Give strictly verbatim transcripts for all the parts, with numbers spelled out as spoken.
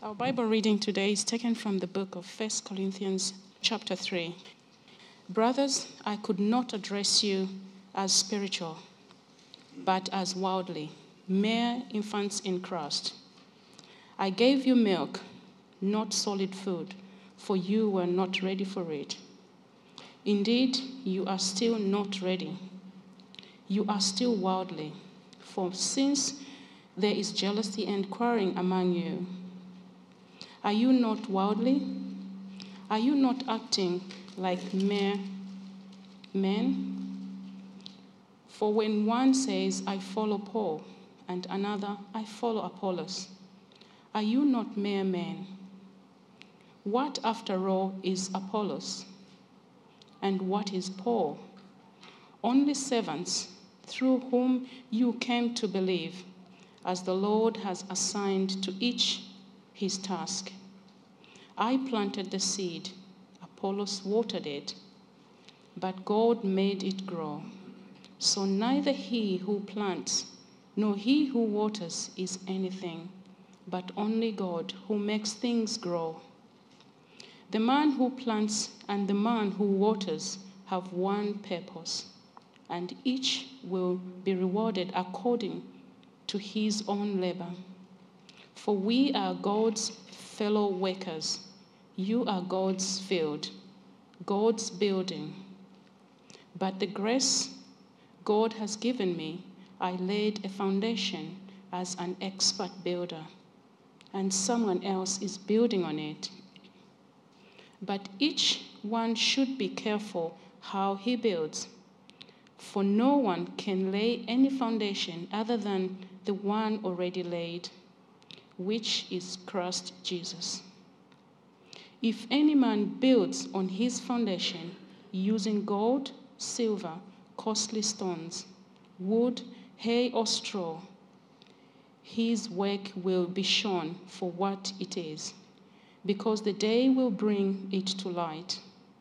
Our Bible reading today is taken from the book of First Corinthians chapter three. Brothers, I could not address you as spiritual, but as worldly, mere infants in Christ. I gave you milk, not solid food, for you were not ready for it. Indeed, you are still not ready. You are still worldly, for since there is jealousy and quarreling among you, are you not worldly? Are you not acting like mere men? For when one says, I follow Paul, and another, I follow Apollos, are you not mere men? What, after all, is Apollos? And what is Paul? Only servants through whom you came to believe, as the Lord has assigned to each his task. I planted the seed, Apollos watered it, but God made it grow. So neither he who plants nor he who waters is anything, but only God who makes things grow. The man who plants and the man who waters have one purpose, and each will be rewarded according to his own labor. For we are God's fellow workers. You are God's field, God's building. But the grace God has given me, I laid a foundation as an expert builder, and someone else is building on it. But each one should be careful how he builds, for no one can lay any foundation other than the one already laid, which is Christ Jesus. If any man builds on his foundation using gold, silver, costly stones, wood, hay, or straw, his work will be shown for what it is, because the day will bring it to light.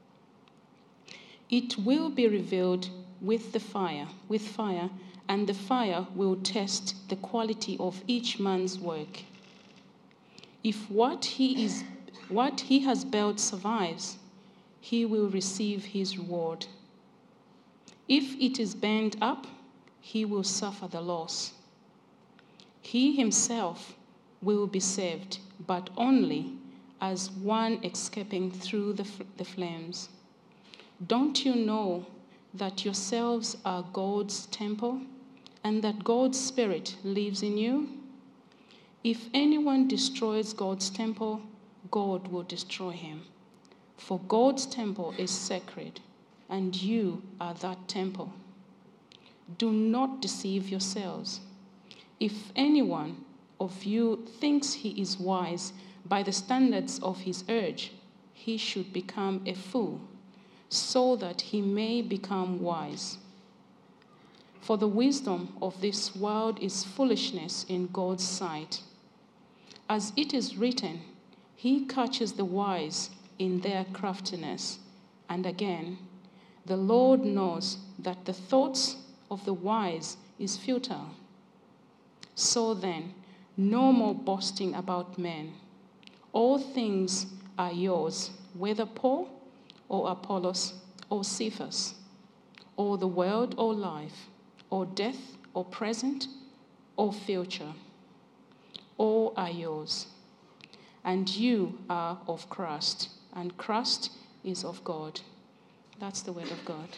It will be revealed with the fire, with fire, and the fire will test the quality of each man's work. If what he is, what he has built survives, he will receive his reward. If it is burned up, he will suffer the loss. He himself will be saved, but only as one escaping through the, the flames. Don't you know that yourselves are God's temple, and that God's Spirit lives in you? If anyone destroys God's temple, God will destroy him. For God's temple is sacred, and you are that temple. Do not deceive yourselves. If anyone of you thinks he is wise by the standards of his age, he should become a fool, so that he may become wise. For the wisdom of this world is foolishness in God's sight. As it is written, he catches the wise in their craftiness. And again, the Lord knows that the thoughts of the wise is futile. So then, no more boasting about men. All things are yours, whether Paul or Apollos or Cephas, or the world or life, or death or present or future. All are yours. And you are of Christ, and Christ is of God. That's the word of God.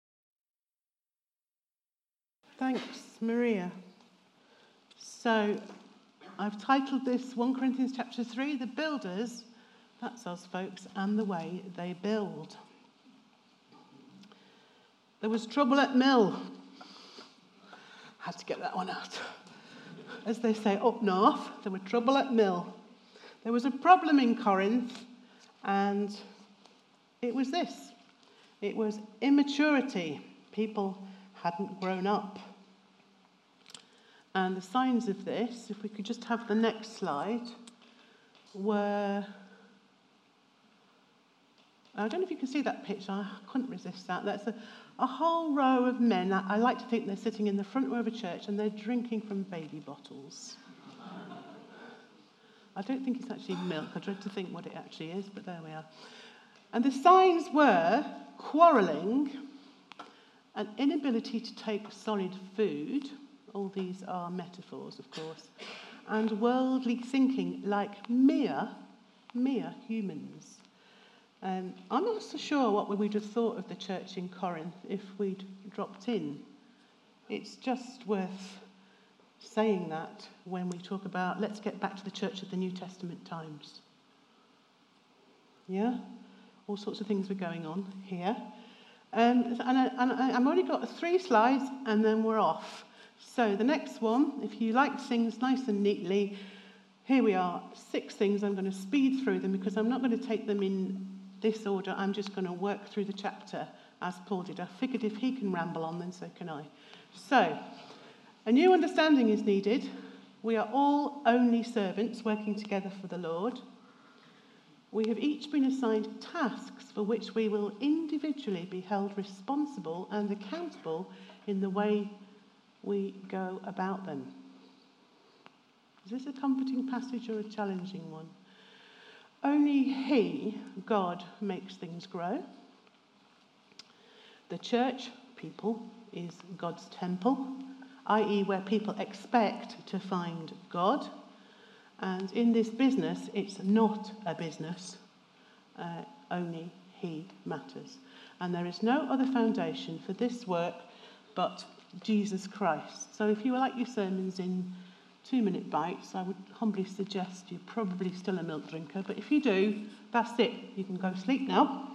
Thanks, Maria. So I've titled this First Corinthians chapter three, The Builders, that's us folks, and the way they build. There was trouble at Mill. Had to get that one out. As they say up north, there was trouble at Mill. There was a problem in Corinth, and it was this. It was immaturity. People hadn't grown up. And the signs of this, if we could just have the next slide, were... I don't know if you can see that picture. I couldn't resist that. That's a, a whole row of men. I, I like to think they're sitting in the front row of a church and they're drinking from baby bottles. I don't think it's actually milk. I dread to think what it actually is, but there we are. And the signs were quarrelling, an inability to take solid food. All these are metaphors, of course. And worldly thinking like mere, mere humans. Um, I'm not so sure what we'd have thought of the church in Corinth if we'd dropped in. It's just worth saying that when we talk about, let's get back to the church of the New Testament times. Yeah? All sorts of things were going on here. Um, and I, and I, I've only got three slides and then we're off. So the next one, if you like things nice and neatly, here we are, six things. I'm going to speed through them because I'm not going to take them in this order. I'm just going to work through the chapter as Paul did. I figured if he can ramble on, then so can I. So, a new understanding is needed. We are all only servants working together for the Lord. We have each been assigned tasks for which we will individually be held responsible and accountable in the way we go about them. Is this a comforting passage or a challenging one? Only He, God, makes things grow. The church, people, is God's temple, that is where people expect to find God. And in this business, it's not a business. Uh, only He matters. And there is no other foundation for this work but Jesus Christ. So if you like your sermons in two-minute bites, I would humbly suggest you're probably still a milk drinker. But if you do, that's it. You can go sleep now.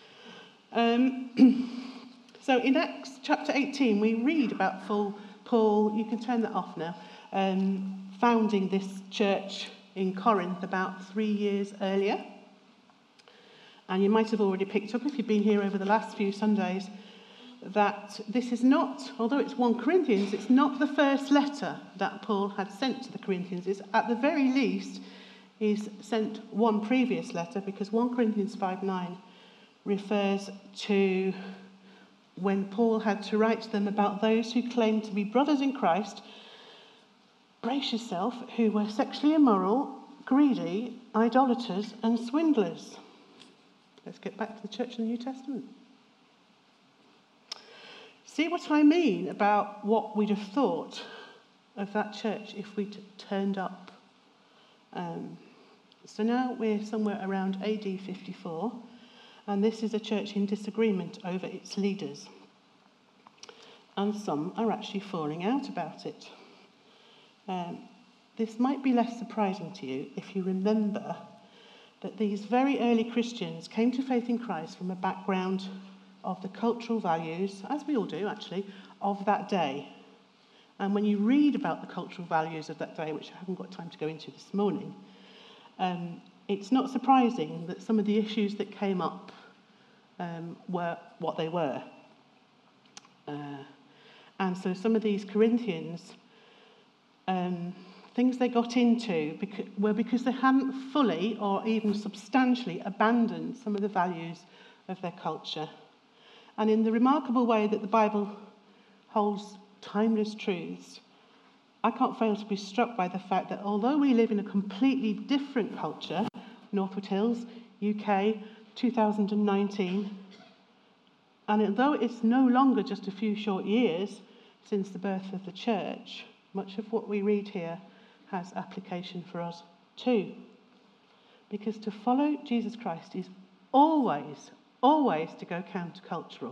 Um, so in Acts chapter eighteen, we read about full Paul, you can turn that off now, um, founding this church in Corinth about three years earlier. And you might have already picked up, if you've been here over the last few Sundays, that this is not, although it's First Corinthians, it's not the first letter that Paul had sent to the Corinthians. It's, at the very least, he's sent one previous letter, because First Corinthians five nine refers to when Paul had to write to them about those who claimed to be brothers in Christ, brace yourself, who were sexually immoral, greedy, idolaters, and swindlers. Let's get back to the church in the New Testament. See what I mean about what we'd have thought of that church if we'd turned up. Um, so now we're somewhere around A D fifty-four, and this is a church in disagreement over its leaders. And some are actually falling out about it. Um, this might be less surprising to you if you remember that these very early Christians came to faith in Christ from a background of the cultural values, as we all do actually, of that day. And when you read about the cultural values of that day, which I haven't got time to go into this morning, um, it's not surprising that some of the issues that came up um, were what they were. Uh, and so some of these Corinthians, um, things they got into because, were because they hadn't fully or even substantially abandoned some of the values of their culture. And in the remarkable way that the Bible holds timeless truths, I can't fail to be struck by the fact that although we live in a completely different culture, Northwood Hills, U K, two thousand nineteen, and although it's no longer just a few short years since the birth of the church, much of what we read here has application for us too. Because to follow Jesus Christ is always, always to go countercultural.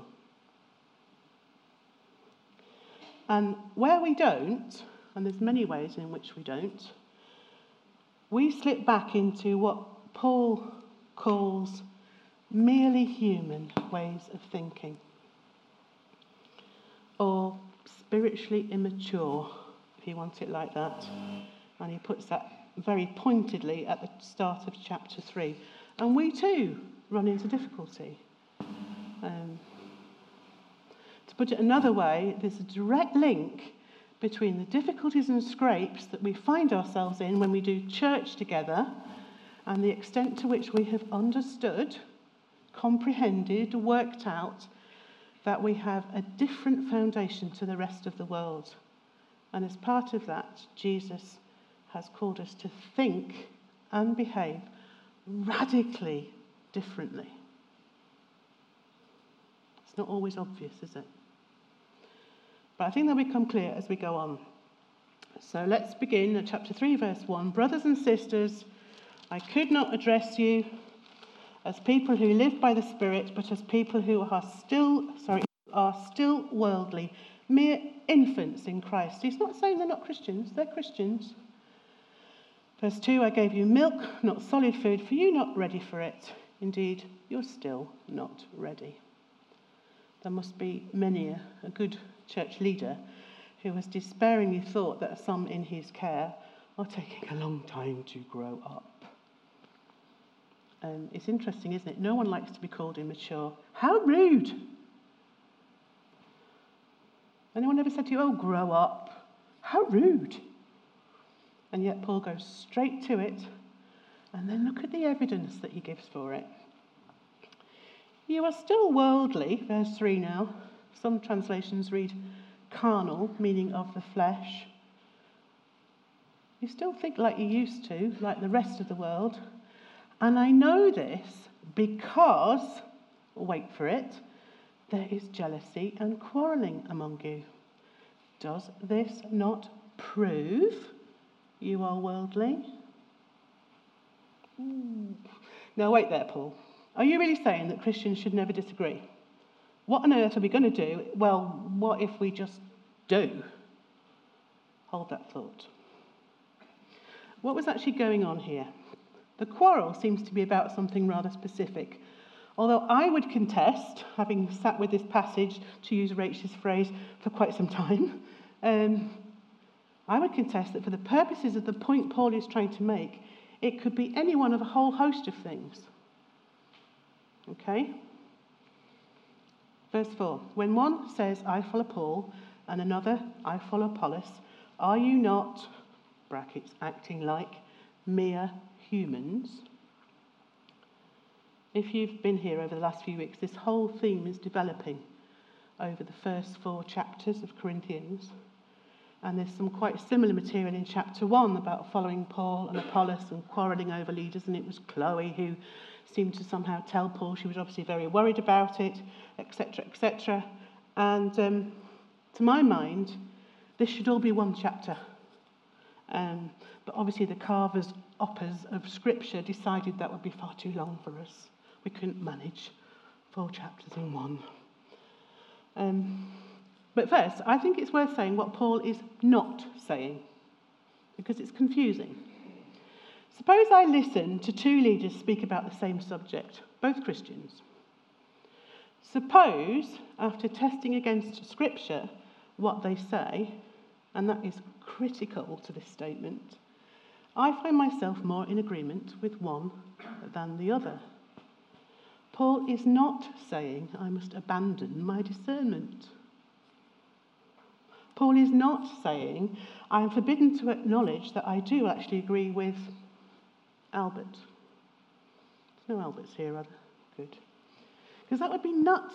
And where we don't, and there's many ways in which we don't, we slip back into what Paul calls merely human ways of thinking, or spiritually immature, if you want it like that. And he puts that very pointedly at the start of chapter three. And we too run into difficulty. Um, to put it another way, there's a direct link between the difficulties and scrapes that we find ourselves in when we do church together and the extent to which we have understood, comprehended, worked out that we have a different foundation to the rest of the world. And as part of that, Jesus has called us to think and behave radically differently. It's not always obvious, is it? But I think they'll become clear as we go on. So let's begin at chapter three, verse one. Brothers and sisters, I could not address you as people who live by the Spirit, but as people who are still, sorry, are still worldly, mere infants in Christ. He's not saying they're not Christians, they're Christians. Verse two, I gave you milk, not solid food, for you not ready for it. Indeed, you're still not ready. There must be many a, a good church leader who has despairingly thought that some in his care are taking a long time to grow up. Um, it's interesting, isn't it? No one likes to be called immature. How rude! Anyone ever said to you, oh, grow up? How rude! And yet Paul goes straight to it, and then look at the evidence that he gives for it. You are still worldly, verse three now. Some translations read carnal, meaning of the flesh. You still think like you used to, like the rest of the world. And I know this because, wait for it, there is jealousy and quarrelling among you. Does this not prove you are worldly? Ooh. Now wait there, Paul. Are you really saying that Christians should never disagree? What on earth are we going to do? Well, what if we just do? Hold that thought. What was actually going on here? The quarrel seems to be about something rather specific. Although I would contest, having sat with this passage, to use Rachel's phrase, for quite some time, um, I would contest that for the purposes of the point Paul is trying to make, it could be any one of a whole host of things. Okay? Verse four. When one says, I follow Paul, and another, I follow Apollos, are you not, brackets, acting like mere humans? If you've been here over the last few weeks, this whole theme is developing over the first four chapters of Corinthians. And there's some quite similar material in chapter one about following Paul and Apollos and quarrelling over leaders. And it was Chloe who seemed to somehow tell Paul she was obviously very worried about it, et cetera, et cetera. And um, to my mind, this should all be one chapter. Um, but obviously the carvers, uppers of Scripture decided that would be far too long for us. We couldn't manage four chapters in one. Um, but first, I think it's worth saying what Paul is not saying, because it's confusing. Suppose I listen to two leaders speak about the same subject, both Christians. Suppose, after testing against Scripture what they say, and that is critical to this statement, I find myself more in agreement with one than the other. Paul is not saying I must abandon my discernment. Paul is not saying I am forbidden to acknowledge that I do actually agree with Albert. There's no Alberts here, are there? Good. Because that would be nuts.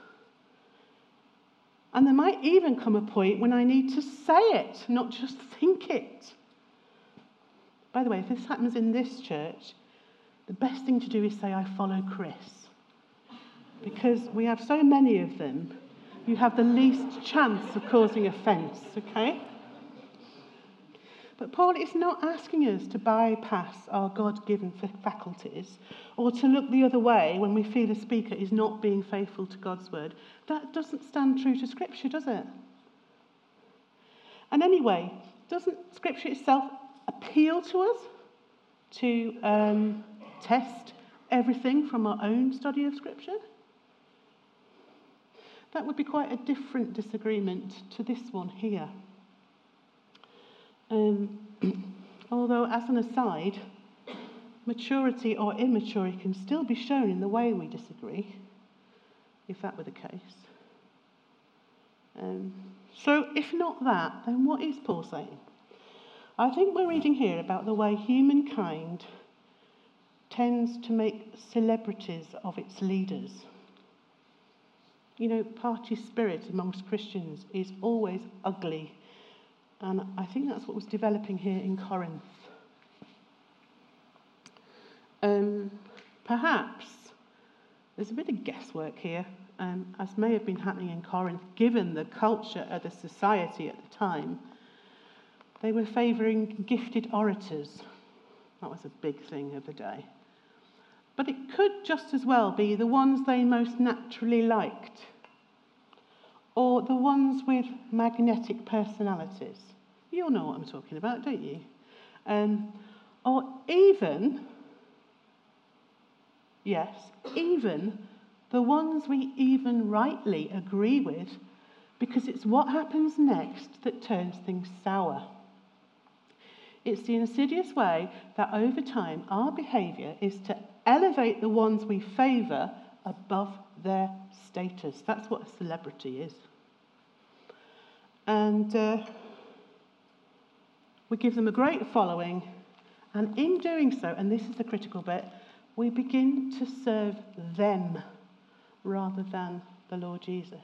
And there might even come a point when I need to say it, not just think it. By the way, if this happens in this church, the best thing to do is say, I follow Chris. Because we have so many of them, you have the least chance of causing offence, okay? But Paul is not asking us to bypass our God-given faculties or to look the other way when we feel a speaker is not being faithful to God's word. That doesn't stand true to Scripture, does it? And anyway, doesn't Scripture itself appeal to us to um, test everything from our own study of Scripture? That would be quite a different disagreement to this one here. Um, although, as an aside, maturity or immaturity can still be shown in the way we disagree, if that were the case. Um, so, if not that, then what is Paul saying? I think we're reading here about the way humankind tends to make celebrities of its leaders. You know, party spirit amongst Christians is always ugly. And I think that's what was developing here in Corinth. Um, perhaps there's a bit of guesswork here, um, as may have been happening in Corinth, given the culture of the society at the time. They were favouring gifted orators. That was a big thing of the day. But it could just as well be the ones they most naturally liked, or the ones with magnetic personalities. You all know what I'm talking about, don't you? Um, or even, yes, even the ones we even rightly agree with, because it's what happens next that turns things sour. It's the insidious way that over time our behaviour is to elevate the ones we favour above their status. That's what a celebrity is. And uh, we give them a great following, and in doing so, and this is the critical bit, we begin to serve them rather than the Lord Jesus.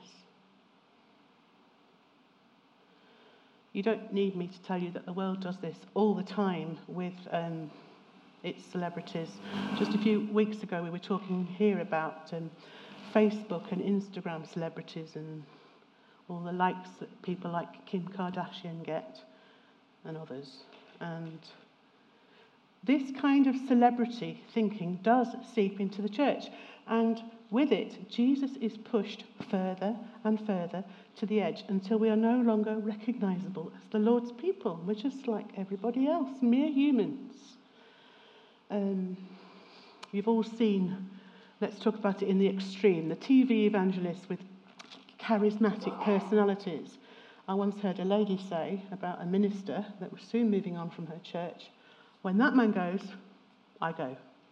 You don't need me to tell you that the world does this all the time with um, its celebrities. Just a few weeks ago, we were talking here about um, Facebook and Instagram celebrities and all the likes that people like Kim Kardashian get and others. And this kind of celebrity thinking does seep into the church. And with it, Jesus is pushed further and further to the edge until we are no longer recognisable as the Lord's people. We're just like everybody else, mere humans. Um, you've all seen, let's talk about it in the extreme, the T V evangelists with charismatic personalities. I once heard a lady say about a minister that was soon moving on from her church, when that man goes, I go.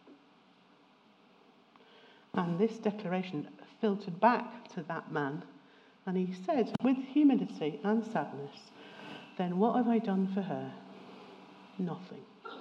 And this declaration filtered back to that man, and he said, with humility and sadness, then what have I done for her? Nothing.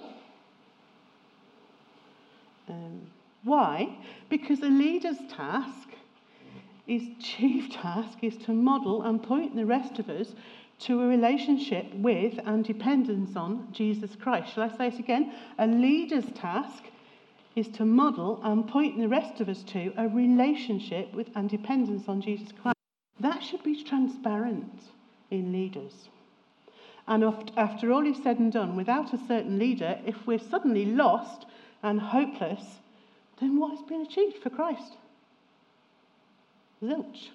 Um, why? Because a leader's task, his chief task, is to model and point the rest of us to a relationship with and dependence on Jesus Christ. Shall I say it again? A leader's task is to model and point the rest of us to a relationship with and dependence on Jesus Christ. That should be transparent in leaders. And after all is said and done, without a certain leader, if we're suddenly lost and hopeless, then what has been achieved for Christ? Zilch.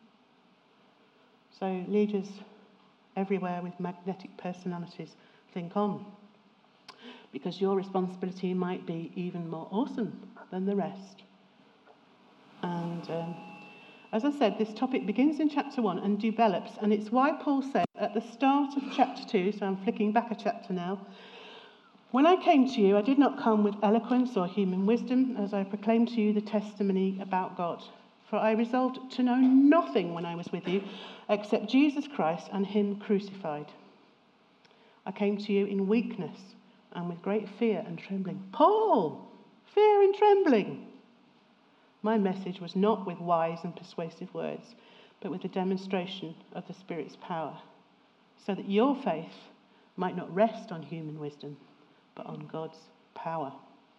So leaders everywhere with magnetic personalities, think on. Because your responsibility might be even more awesome than the rest. And um, as I said, this topic begins in chapter one and develops, and it's why Paul said at the start of chapter two, so I'm flicking back a chapter now, when I came to you, I did not come with eloquence or human wisdom, as I proclaimed to you the testimony about God. For I resolved to know nothing when I was with you, except Jesus Christ and him crucified. I came to you in weakness and with great fear and trembling. Paul, fear and trembling. My message was not with wise and persuasive words, but with the demonstration of the Spirit's power, so that your faith might not rest on human wisdom, but on God's power.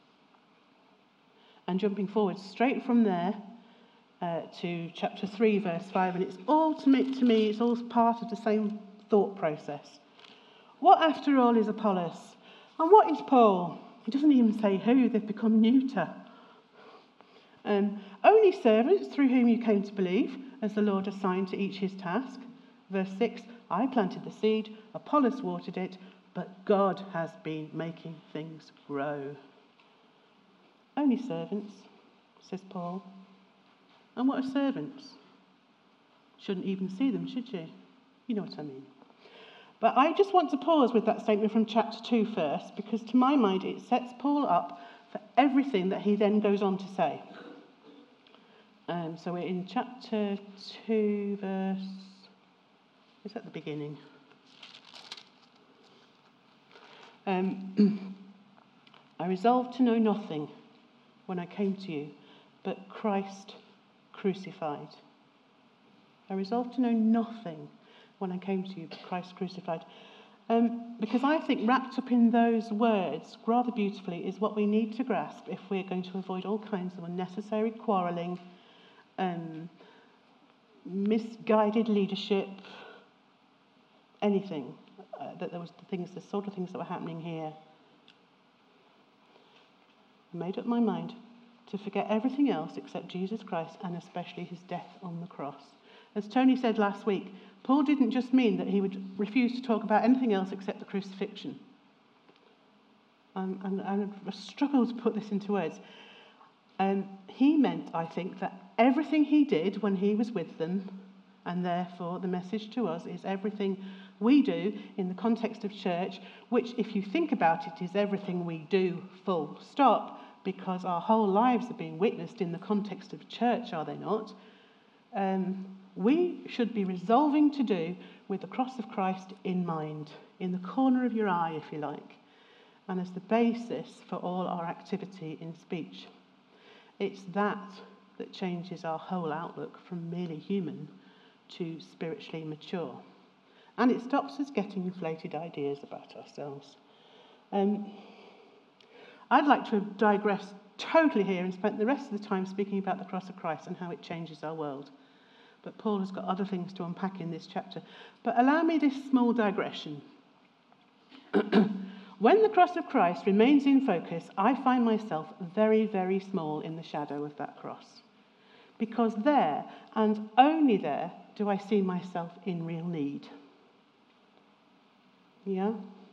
And jumping forward straight from there uh, to chapter three, verse five, and it's all to me, to me, it's all part of the same thought process. What, after all, is Apollos? And what is Paul? He doesn't even say who, they've become neuter. Um, only servants through whom you came to believe, as the Lord assigned to each his task. Verse six, I planted the seed, Apollos watered it, but God has been making things grow. Only servants, says Paul. And what are servants? Shouldn't even see them, should you? You know what I mean. But I just want to pause with that statement from chapter two first, because to my mind it sets Paul up for everything that he then goes on to say. Um, so we're in chapter two, verse... Is that the beginning? Um, I resolved to know nothing when I came to you, but Christ crucified. I resolved to know nothing when I came to you, but Christ crucified. Um, because I think wrapped up in those words, rather beautifully, is what we need to grasp if we're going to avoid all kinds of unnecessary quarrelling, um, misguided leadership, anything. Uh, that there was the things, the sort of things that were happening here. I made up my mind to forget everything else except Jesus Christ and especially his death on the cross. As Tony said last week, Paul didn't just mean that he would refuse to talk about anything else except the crucifixion. Um, and, and I struggle to put this into words. Um, he meant, I think, that everything he did when he was with them, and therefore the message to us is everything we do in the context of church, which, if you think about it, is everything we do full stop, because our whole lives are being witnessed in the context of church, are they not? Um, we should be resolving to do with the cross of Christ in mind, in the corner of your eye, if you like, and as the basis for all our activity in speech. It's that that changes our whole outlook from merely human to spiritually mature. And it stops us getting inflated ideas about ourselves. Um, I'd like to have digressed totally here and spent the rest of the time speaking about the cross of Christ and how it changes our world. But Paul has got other things to unpack in this chapter. But allow me this small digression. When the cross of Christ remains in focus, I find myself very, very small in the shadow of that cross. Because there, and only there, do I see myself in real need. Yeah?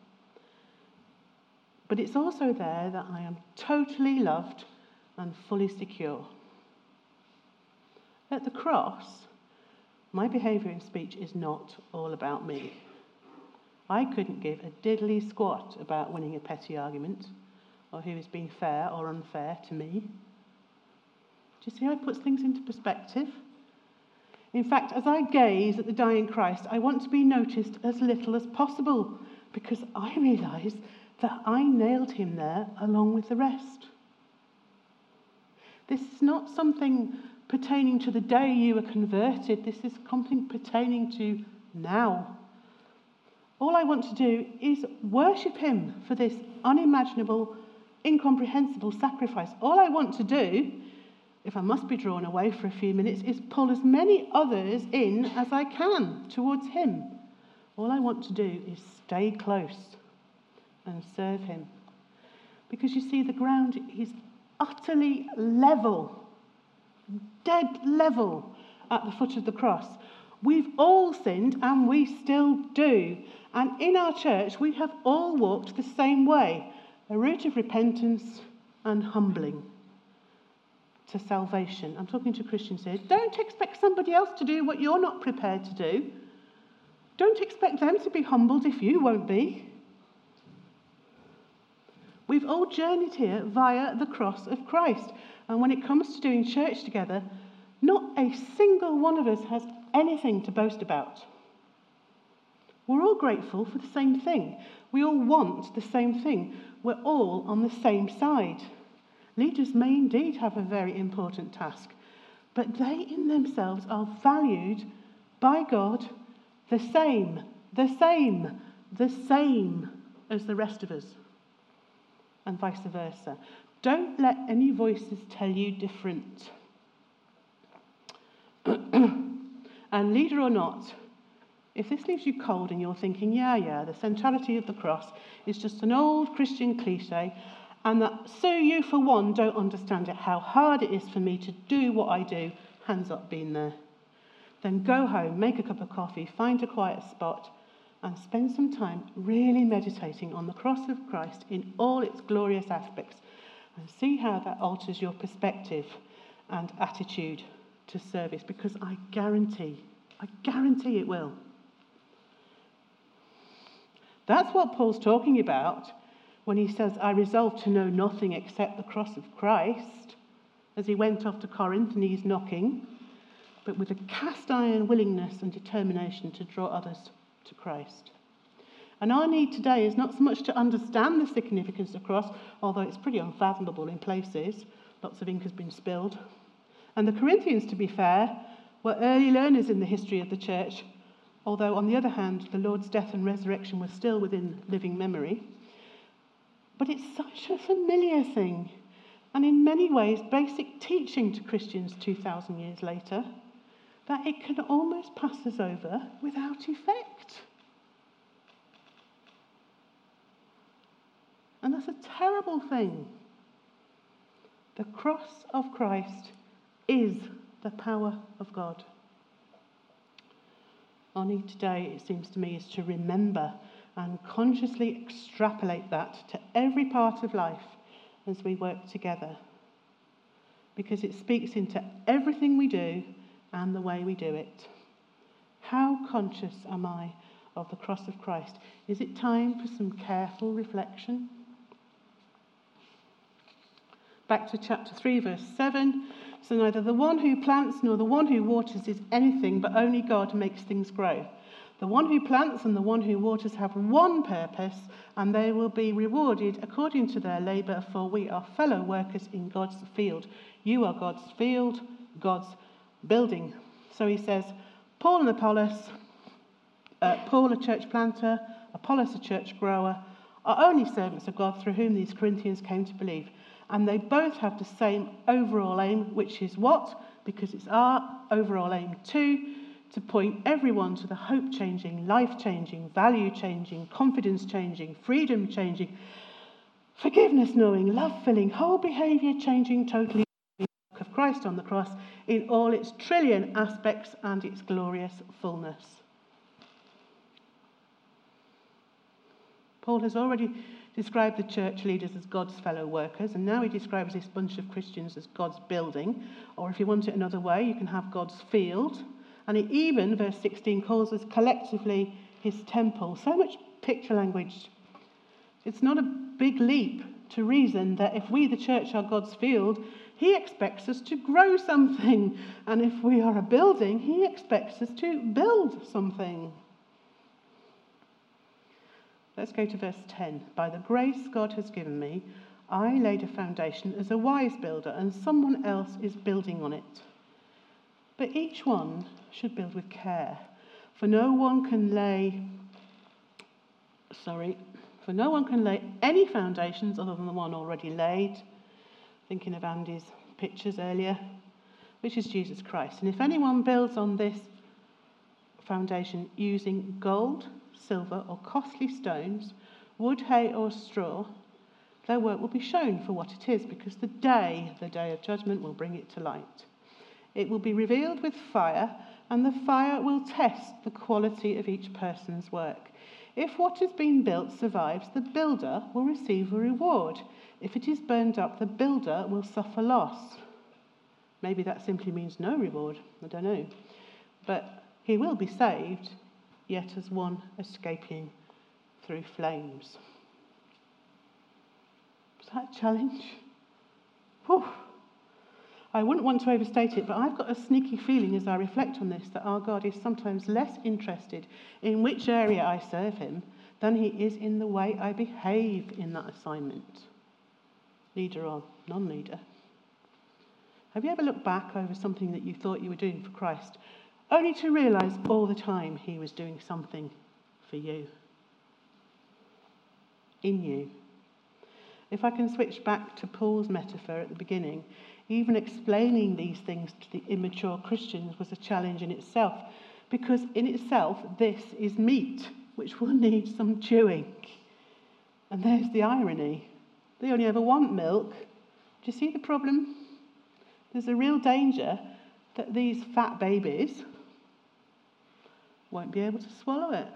But it's also there that I am totally loved and fully secure. At the cross, my behaviour in speech is not all about me. I couldn't give a diddly squat about winning a petty argument, or who is being fair or unfair to me. Do you see how it puts things into perspective? In fact, as I gaze at the dying Christ, I want to be noticed as little as possible, because I realise that I nailed him there along with the rest. This is not something pertaining to the day you were converted. This is something pertaining to now. All I want to do is worship him for this unimaginable, incomprehensible sacrifice. All I want to do, if I must be drawn away for a few minutes, is pull as many others in as I can towards him. All I want to do is stay close and serve him. Because you see, the ground is utterly level, dead level at the foot of the cross. We've all sinned, and we still do. And in our church, we have all walked the same way, a route of repentance and humbling to salvation. I'm talking to Christians here. Don't expect somebody else to do what you're not prepared to do. Don't expect them to be humbled if you won't be. We've all journeyed here via the cross of Christ. And when it comes to doing church together, not a single one of us has anything to boast about. We're all grateful for the same thing. We all want the same thing. We're all on the same side. Leaders may indeed have a very important task, but they in themselves are valued by God the same, the same, the same as the rest of us, and vice versa. Don't let any voices tell you different. And leader or not, if this leaves you cold and you're thinking, yeah, yeah, the centrality of the cross is just an old Christian cliche, and that so you, for one, don't understand it, how hard it is for me to do what I do, hands up, been there. Then go home, make a cup of coffee, find a quiet spot, and spend some time really meditating on the cross of Christ in all its glorious aspects, and see how that alters your perspective and attitude to service, because I guarantee, I guarantee it will. That's what Paul's talking about when he says, I resolved to know nothing except the cross of Christ, as he went off to Corinth, knees knocking, but with a cast iron willingness and determination to draw others to Christ. And our need today is not so much to understand the significance of the cross, although it's pretty unfathomable in places. Lots of ink has been spilled. And the Corinthians, to be fair, were early learners in the history of the church, although on the other hand, the Lord's death and resurrection were still within living memory. But it's such a familiar thing, and in many ways basic teaching to Christians two thousand years later, that it can almost pass us over without effect. And that's a terrible thing. The cross of Christ is the power of God. Our need today, it seems to me, is to remember and consciously extrapolate that to every part of life as we work together. Because it speaks into everything we do and the way we do it. How conscious am I of the cross of Christ? Is it time for some careful reflection? Back to chapter three, verse seven. So neither the one who plants nor the one who waters is anything, but only God makes things grow. The one who plants and the one who waters have one purpose, and they will be rewarded according to their labour, for we are fellow workers in God's field. You are God's field, God's building. So he says, Paul and Apollos, uh, Paul a church planter, Apollos a church grower, are only servants of God through whom these Corinthians came to believe. And they both have the same overall aim, which is what? Because it's our overall aim too, to point everyone to the hope-changing, life-changing, value-changing, confidence-changing, freedom-changing, forgiveness-knowing, love-filling, whole behaviour-changing, totally work of Christ on the cross in all its trillion aspects and its glorious fullness. Paul has already described the church leaders as God's fellow workers, and now he describes this bunch of Christians as God's building, or if you want it another way, you can have God's field. And he even, verse sixteen, calls us collectively his temple. So much picture language. It's not a big leap to reason that if we, the church, are God's field, he expects us to grow something. And if we are a building, he expects us to build something. Let's go to verse ten. By the grace God has given me, I laid a foundation as a wise builder, and someone else is building on it. But each one should build with care, for no one can lay, sorry, for no one can lay any foundations other than the one already laid. Thinking of Andy's pictures earlier, which is Jesus Christ. And if anyone builds on this foundation using gold, silver, or costly stones, wood, hay, or straw, their work will be shown for what it is, because the day, the day of judgment, will bring it to light. It will be revealed with fire, and the fire will test the quality of each person's work. If what has been built survives, the builder will receive a reward. If it is burned up, the builder will suffer loss. Maybe that simply means no reward, I don't know. But he will be saved, yet as one escaping through flames. Is that a challenge? Whew. I wouldn't want to overstate it, but I've got a sneaky feeling as I reflect on this that our God is sometimes less interested in which area I serve him than he is in the way I behave in that assignment, leader or non-leader. Have you ever looked back over something that you thought you were doing for Christ, only to realise all the time he was doing something for you, in you? If I can switch back to Paul's metaphor at the beginning, even explaining these things to the immature Christians was a challenge in itself, because in itself this is meat which will need some chewing. And there's the irony. They only ever want milk. Do you see the problem? There's a real danger that these fat babies won't be able to swallow it.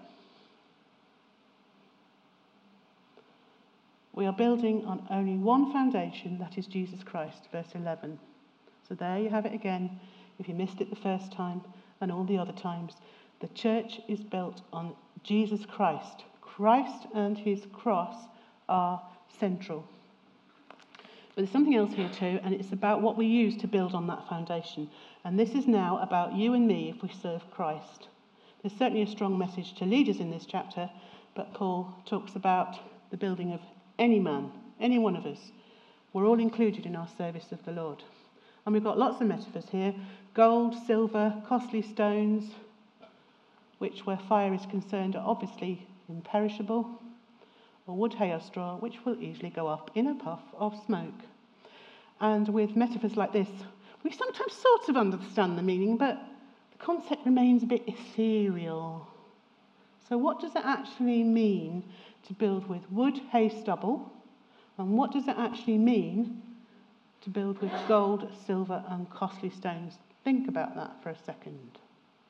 We are building on only one foundation, that is Jesus Christ, verse eleven. So there you have it again, if you missed it the first time and all the other times. The church is built on Jesus Christ. Christ and his cross are central. But there's something else here too, and it's about what we use to build on that foundation. And this is now about you and me if we serve Christ. There's certainly a strong message to leaders in this chapter, but Paul talks about the building of any man, any one of us. We're all included in our service of the Lord. And we've got lots of metaphors here. Gold, silver, costly stones. which where fire is concerned are obviously imperishable, or wood, hay or straw, which will easily go up in a puff of smoke. And with metaphors like this, we sometimes sort of understand the meaning, but the concept remains a bit ethereal. So what does it actually mean to build with wood, hay, stubble? And what does it actually mean to build with gold, silver and costly stones? Think about that for a second.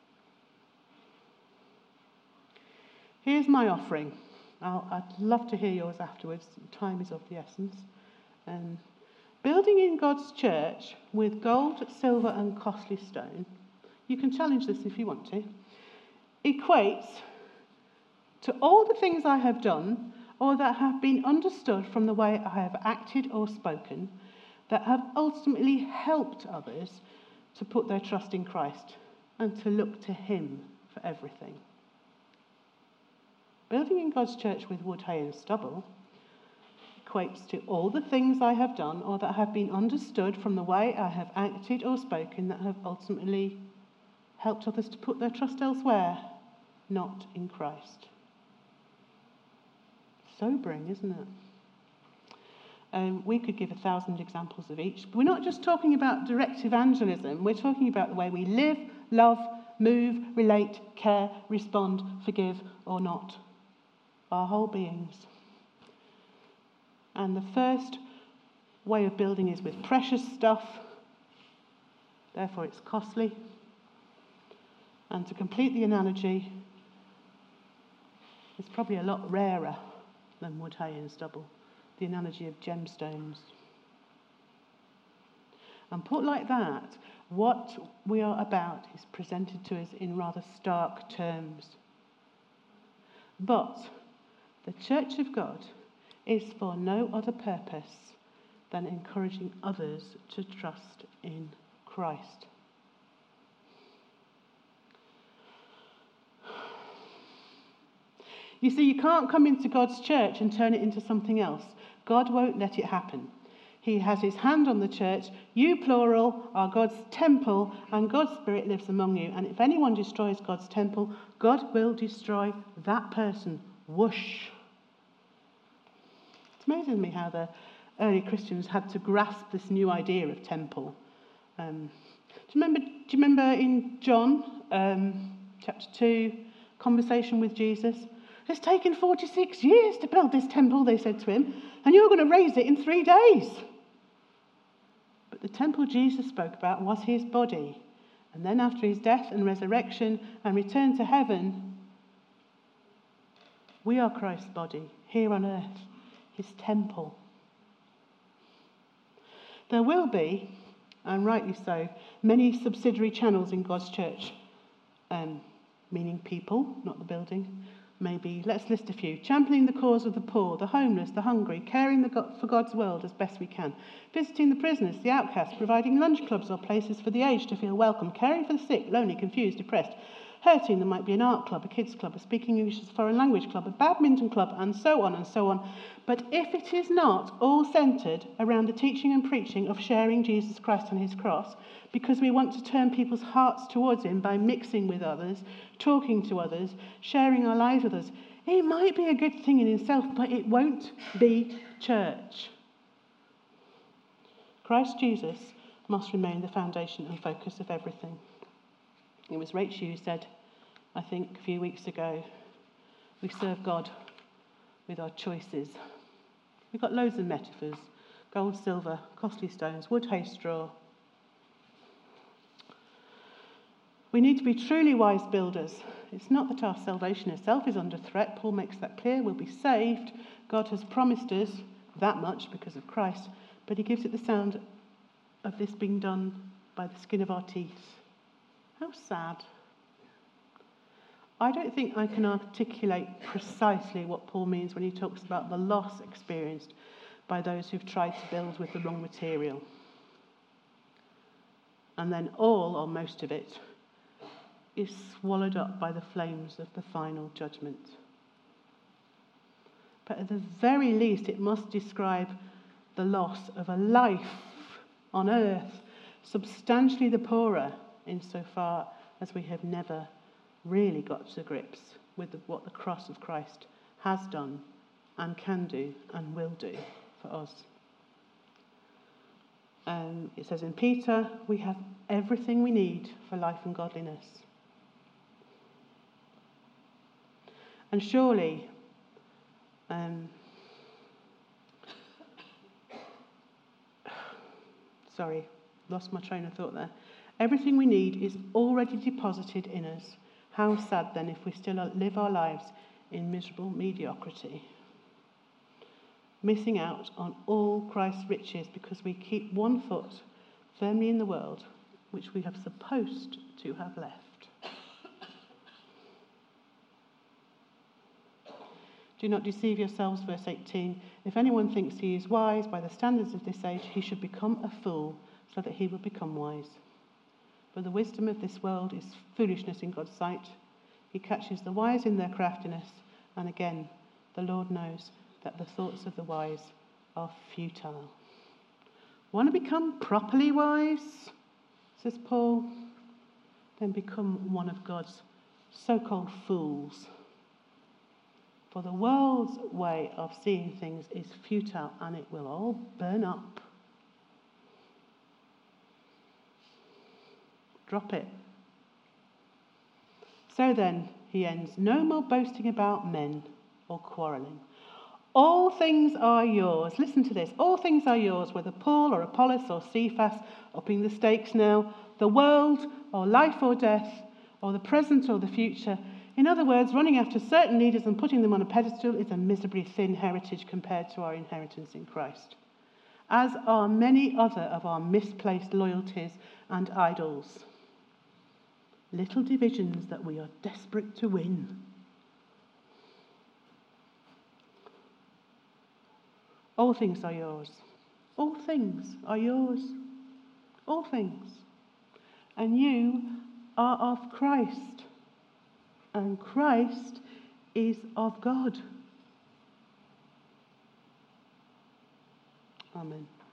Here's my offering. I'll, I'd love to hear yours afterwards. Time is of the essence. Um, building in God's church with gold, silver and costly stone, you can challenge this if you want to, equates to all the things I have done or that have been understood from the way I have acted or spoken that have ultimately helped others to put their trust in Christ and to look to him for everything. Building in God's church with wood, hay and stubble equates to all the things I have done or that have been understood from the way I have acted or spoken that have ultimately helped others to put their trust elsewhere, not in Christ. Sobering, isn't it? Um, we could give a thousand examples of each. But we're not just talking about direct evangelism. We're talking about the way we live, love, move, relate, care, respond, forgive, or not. Our whole beings. And the first way of building is with precious stuff. Therefore, it's costly. And to complete the analogy, it's probably a lot rarer than wood, hay and stubble. The analogy of gemstones. And put like that, what we are about is presented to us in rather stark terms. But the Church of God is for no other purpose than encouraging others to trust in Christ. You see, you can't come into God's church and turn it into something else. God won't let it happen. He has his hand on the church. You, plural, are God's temple, and God's Spirit lives among you. And if anyone destroys God's temple, God will destroy that person. Whoosh. It's amazing to me how the early Christians had to grasp this new idea of temple. Um, do you remember? Do you remember in John um, chapter two, conversation with Jesus? It's taken forty-six years to build this temple, they said to him, and you're going to raise it in three days. But the temple Jesus spoke about was his body. And then after his death and resurrection and return to heaven, we are Christ's body here on earth, his temple. There will be, and rightly so, many subsidiary channels in God's church, um, meaning people, not the building. Maybe, let's list a few. Championing the cause of the poor, the homeless, the hungry, caring the God, for God's world as best we can. Visiting the prisoners, the outcasts, providing lunch clubs or places for the aged to feel welcome. Caring for the sick, lonely, confused, depressed. Hurting, there might be an art club, a kids club, a speaking English as a foreign language club, a badminton club, and so on and so on. But if it is not all centred around the teaching and preaching of sharing Jesus Christ and his cross, because we want to turn people's hearts towards him by mixing with others, talking to others, sharing our lives with others, it might be a good thing in itself, but it won't be church. Christ Jesus must remain the foundation and focus of everything. It was Rachel who said, I think a few weeks ago, we serve God with our choices. We've got loads of metaphors. Gold, silver, costly stones, wood, hay, straw. We need to be truly wise builders. It's not that our salvation itself is under threat. Paul makes that clear. We'll be saved. God has promised us that much because of Christ. But he gives it the sound of this being done by the skin of our teeth. How sad. I don't think I can articulate precisely what Paul means when he talks about the loss experienced by those who've tried to build with the wrong material. And then all, or most of it, is swallowed up by the flames of the final judgment. But at the very least, it must describe the loss of a life on earth, substantially the poorer insofar as we have never really got to grips with the, what the cross of Christ has done and can do and will do for us. Um, it says in Peter, we have everything we need for life and godliness. And surely, um, sorry, lost my train of thought there. Everything we need is already deposited in us. How sad then if we still live our lives in miserable mediocrity, missing out on all Christ's riches because we keep one foot firmly in the world, which we have supposed to have left. Do not deceive yourselves, verse eighteen. If anyone thinks he is wise by the standards of this age, he should become a fool, so that he will become wise. For the wisdom of this world is foolishness in God's sight. He catches the wise in their craftiness, and again, the Lord knows that the thoughts of the wise are futile. Want to become properly wise, says Paul? Then become one of God's so-called fools. For the world's way of seeing things is futile, and it will all burn up. Drop it. So then, he ends, no more boasting about men or quarrelling. All things are yours. Listen to this. All things are yours, whether Paul or Apollos or Cephas, upping the stakes now, the world or life or death, or the present or the future. In other words, running after certain leaders and putting them on a pedestal is a miserably thin heritage compared to our inheritance in Christ, as are many other of our misplaced loyalties and idols. Little divisions that we are desperate to win. All things are yours. All things are yours. All things. And you are of Christ. And Christ is of God. Amen.